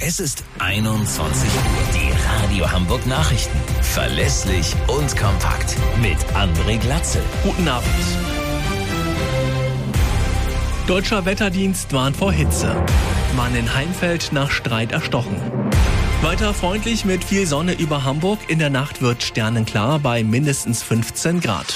Es ist 21 Uhr. Die Radio Hamburg Nachrichten. Verlässlich und kompakt. Mit André Glatzel. Guten Abend. Deutscher Wetterdienst warnt vor Hitze. Mann in Heimfeld nach Streit erstochen. Weiter freundlich mit viel Sonne über Hamburg. In der Nacht wird sternenklar bei mindestens 15 Grad.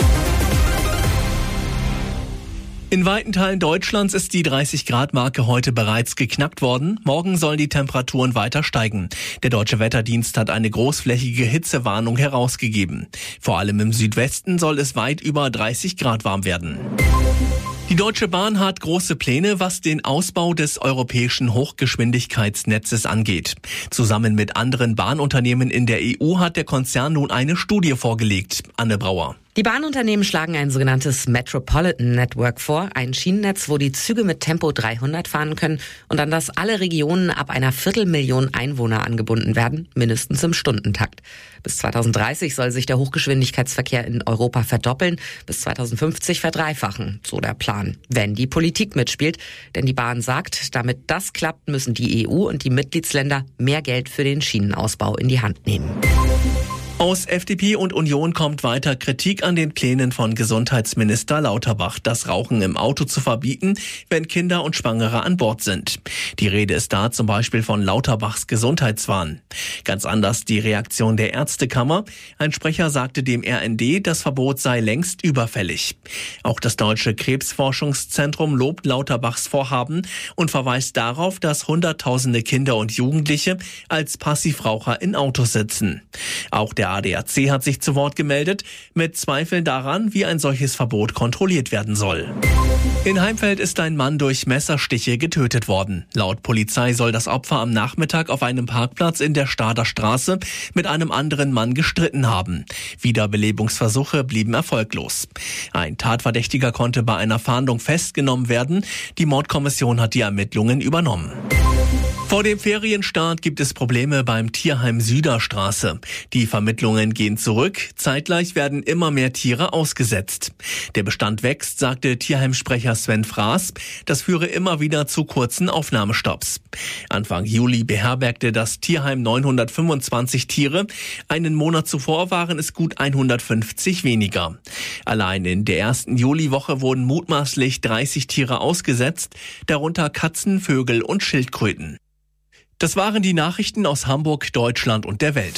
In weiten Teilen Deutschlands ist die 30-Grad-Marke heute bereits geknackt worden. Morgen sollen die Temperaturen weiter steigen. Der Deutsche Wetterdienst hat eine großflächige Hitzewarnung herausgegeben. Vor allem im Südwesten soll es weit über 30 Grad warm werden. Die Deutsche Bahn hat große Pläne, was den Ausbau des europäischen Hochgeschwindigkeitsnetzes angeht. Zusammen mit anderen Bahnunternehmen in der EU hat der Konzern nun eine Studie vorgelegt. Anne Brauer. Die Bahnunternehmen schlagen ein sogenanntes Metropolitan Network vor, ein Schienennetz, wo die Züge mit Tempo 300 fahren können und an das alle Regionen ab einer 250.000 Einwohner angebunden werden, mindestens im Stundentakt. Bis 2030 soll sich der Hochgeschwindigkeitsverkehr in Europa verdoppeln, bis 2050 verdreifachen, so der Plan, wenn die Politik mitspielt. Denn die Bahn sagt, damit das klappt, müssen die EU und die Mitgliedsländer mehr Geld für den Schienenausbau in die Hand nehmen. Aus FDP und Union kommt weiter Kritik an den Plänen von Gesundheitsminister Lauterbach, das Rauchen im Auto zu verbieten, wenn Kinder und Schwangere an Bord sind. Die Rede ist da zum Beispiel von Lauterbachs Gesundheitswahn. Ganz anders die Reaktion der Ärztekammer. Ein Sprecher sagte dem RND, das Verbot sei längst überfällig. Auch das Deutsche Krebsforschungszentrum lobt Lauterbachs Vorhaben und verweist darauf, dass Hunderttausende Kinder und Jugendliche als Passivraucher in Autos sitzen. Auch der ADAC hat sich zu Wort gemeldet, mit Zweifeln daran, wie ein solches Verbot kontrolliert werden soll. In Heimfeld ist ein Mann durch Messerstiche getötet worden. Laut Polizei soll das Opfer am Nachmittag auf einem Parkplatz in der Stader Straße mit einem anderen Mann gestritten haben. Wiederbelebungsversuche blieben erfolglos. Ein Tatverdächtiger konnte bei einer Fahndung festgenommen werden. Die Mordkommission hat die Ermittlungen übernommen. Vor dem Ferienstart gibt es Probleme beim Tierheim Süderstraße. Die Vermittlungen gehen zurück, zeitgleich werden immer mehr Tiere ausgesetzt. Der Bestand wächst, sagte Tierheimsprecher Sven Fraß. Das führe immer wieder zu kurzen Aufnahmestopps. Anfang Juli beherbergte das Tierheim 925 Tiere. Einen Monat zuvor waren es gut 150 weniger. Allein in der ersten Juliwoche wurden mutmaßlich 30 Tiere ausgesetzt, darunter Katzen, Vögel und Schildkröten. Das waren die Nachrichten aus Hamburg, Deutschland und der Welt.